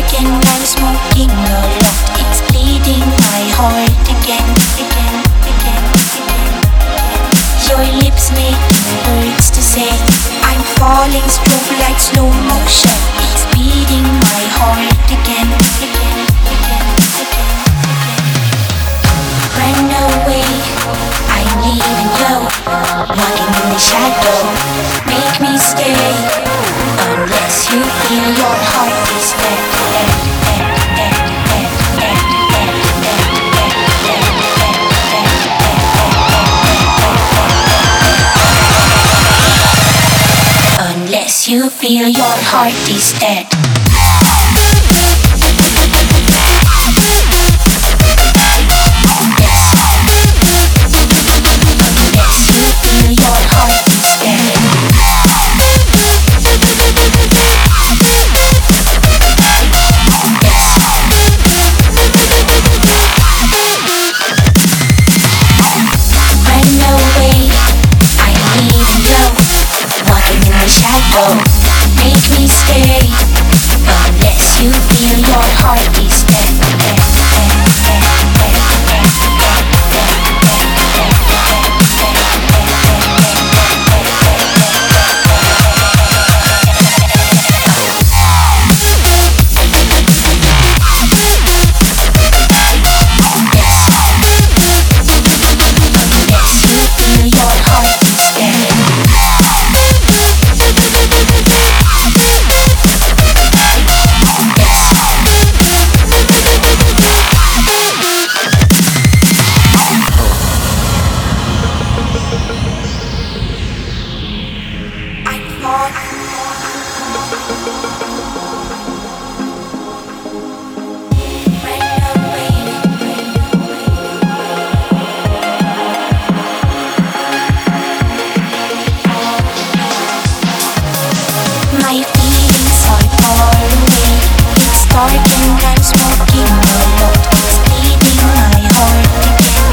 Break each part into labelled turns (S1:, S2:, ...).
S1: again. I'm smoking a lot. It's bleeding my heart again, again, again, again. Your lips making words to say. I'm falling, strobe like slow motion. It's beating my heart again, again, again, again, again. Run away, I'm leaving you. Walking in the shadow, make me stay. Unless you feel your heart is dead, dead, dead, dead, dead, dead, dead, dead, dead, dead, dead, dead, dead. Unless you feel your heart is dead. Make me stay. Unless you feel your heart is dead, dead, dead, dead, dead, my feelings are far away. It's dark and I'm smoking a lot. It's bleeding my heart again.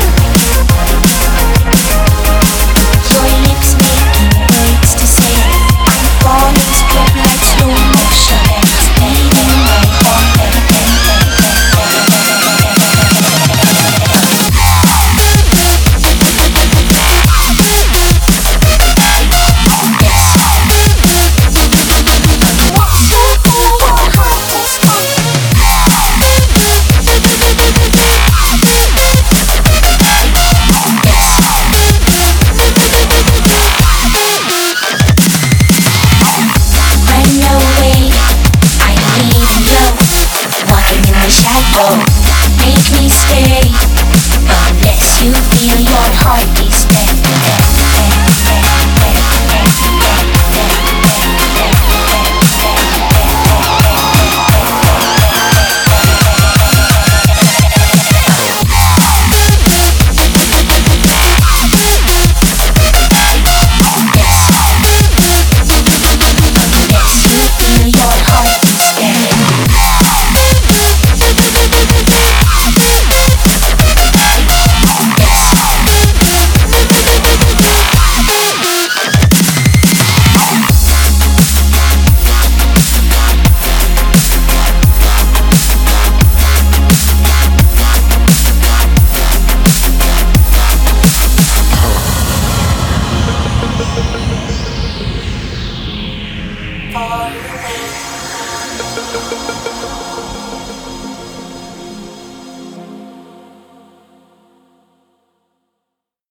S1: Your lips making words to say. I'm falling, strobe like slow motion. It's bleeding my heart again. Make me stay. Unless you feel your heart